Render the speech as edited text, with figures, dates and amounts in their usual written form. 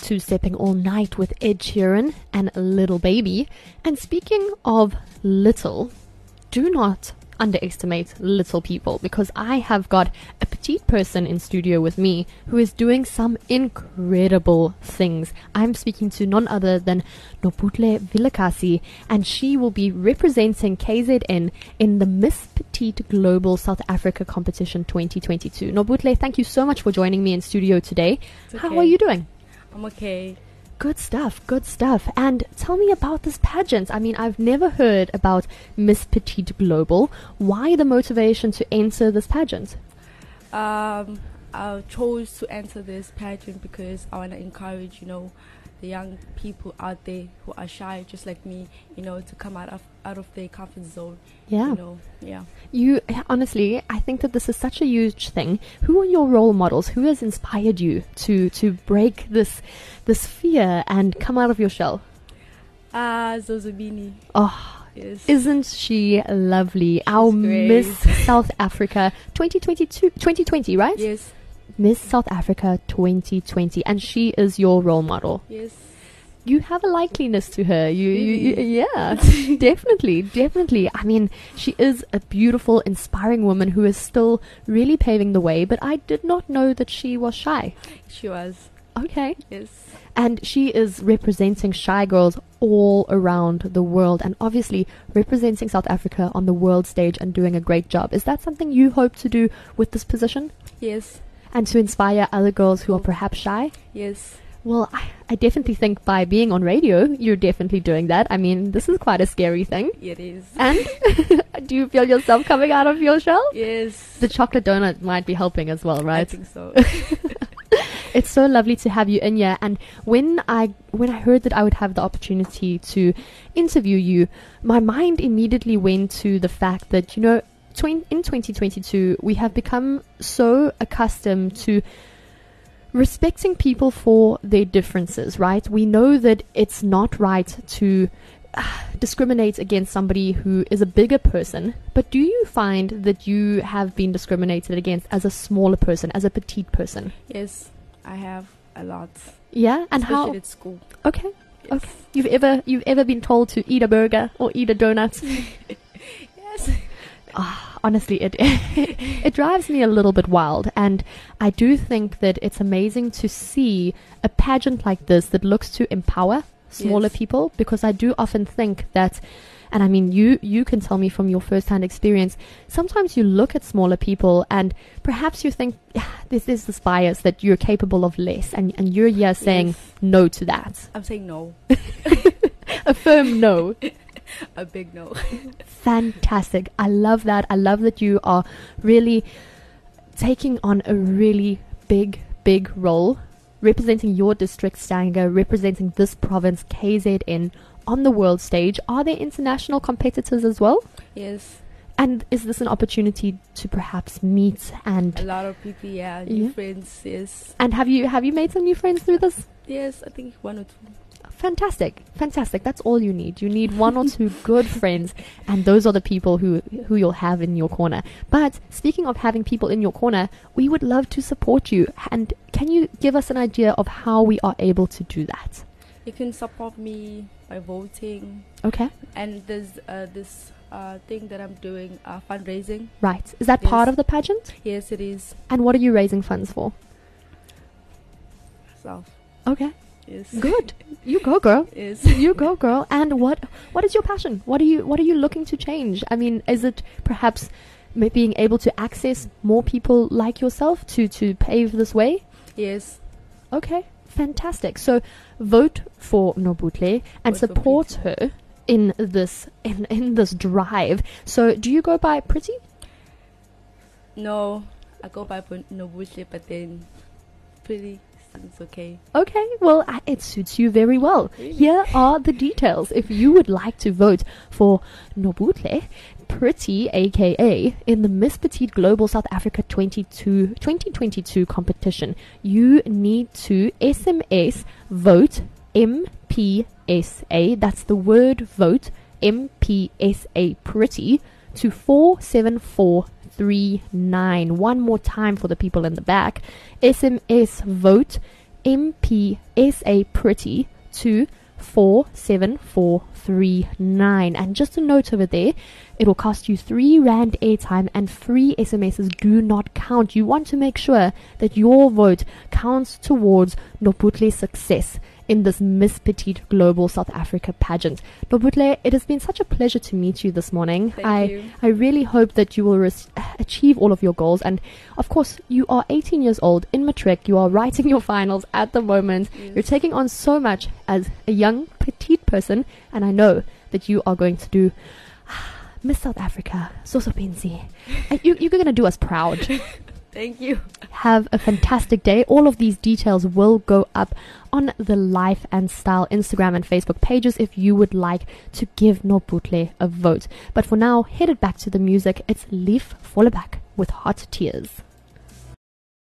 Two Stepping All Night with Ed Sheeran and Little Baby. And speaking of little, do not underestimate little people, because I have got a petite person in studio with me who is doing some incredible things. I'm speaking to none other than Nobuhle Vilakazi, and she will be representing KZN in the Miss Petite Global South Africa Competition 2022. Nobuhle, thank you so much for joining me in studio today. It's okay. How are you doing? I'm okay. Good stuff, good stuff. And tell me about this pageant. I mean, I've never heard about Miss Petite Global. Why the motivation to enter this pageant? I chose to enter this pageant because I want to encourage, the young people out there who are shy, just like me, to come out of their comfort zone. Yeah. Yeah. You honestly, I think that this is such a huge thing. Who are your role models? Who has inspired you to break this fear and come out of your shell? Zozobini. Oh, yes. Isn't she lovely? Our great. Miss South Africa 2020, right? Yes. Miss South Africa 2020, and she is your role model. Yes. You have a likeliness to her. Yeah, definitely. I mean, she is a beautiful, inspiring woman who is still really paving the way, but I did not know that she was shy. She was. Okay. Yes. And she is representing shy girls all around the world, and obviously representing South Africa on the world stage and doing a great job. Is that something you hope to do with this position? Yes. And to inspire other girls who are perhaps shy? Yes. Well, I definitely think by being on radio, you're definitely doing that. I mean, this is quite a scary thing. It is. And do you feel yourself coming out of your shell? Yes. The chocolate donut might be helping as well, right? I think so. It's so lovely to have you in here. And when I heard that I would have the opportunity to interview you, my mind immediately went to the fact that, in 2022, we have become so accustomed to respecting people for their differences, right? We know that it's not right to discriminate against somebody who is a bigger person, but do you find that you have been discriminated against as a smaller person, as a petite person? Yes, I have a lot. Yeah, and especially how? at school. Okay, Yes. okay. You've ever been told to eat a burger or eat a donut? Yes. Honestly, it drives me a little bit wild, and I do think that it's amazing to see a pageant like this that looks to empower smaller Yes. people, because I do often think that, and I mean, you can tell me from your first-hand experience, sometimes you look at smaller people and perhaps you think, this is this bias that you're capable of less, and you're here saying Yes. no to that. I'm saying no. A firm no. A big no. Fantastic. I love that. I love that you are really taking on a really big role, representing your district, Stanger, representing this province, KZN, on the world stage. Are there international competitors as well? Yes. And is this an opportunity to perhaps meet and... A lot of people, new Yeah. friends, yes. And have you made some new friends through this? Yes, I think one or two. Fantastic. That's all you need. You need one or two good friends, and those are the people who you'll have in your corner. But speaking of having people in your corner, we would love to support you. And can you give us an idea of how we are able to do that? You can support me by voting. Okay. And there's this thing that I'm doing, fundraising. Right. Is that Yes. part of the pageant? Yes, it is. And what are you raising funds for? So, Okay. yes. Good. You go, girl. Yes. You go, girl. And what is your passion? What are you looking to change? I mean, is it perhaps being able to access more people like yourself to pave this way? Yes. Okay, fantastic. So vote for Nobuhle and Vote for support her in this drive. So do you go by Pretty? No, I go by Nobuhle, but then Pretty seems okay. Okay, well, it suits you very well. Really? Here are the details. If you would like to vote for Nobuhle Pretty, aka in the Miss Petite Global South Africa 2022 competition, you need to SMS vote MPSA, that's the word vote, MPSA Pretty, to 47439. One more time for the people in the back. SMS vote MPSA Pretty to 47439. And just a note over there, it will cost you 3 Rand airtime, and free SMSs do not count. You want to make sure that your vote counts towards Noputle's success in this Miss Petite Global South Africa pageant. Noputle, it has been such a pleasure to meet you this morning. Thank you. I really hope that you will achieve all of your goals. And of course, you are 18 years old in matric. You are writing your finals at the moment. Yes. You're taking on so much as a young petite person, and I know that you are going to do Miss South Africa, Sosopensi. You're going to do us proud. Thank you. Have a fantastic day. All of these details will go up on the Life and Style Instagram and Facebook pages if you would like to give Noputle a vote. But for now, headed back to the music. It's Leaf Fallerback with Hot Tears.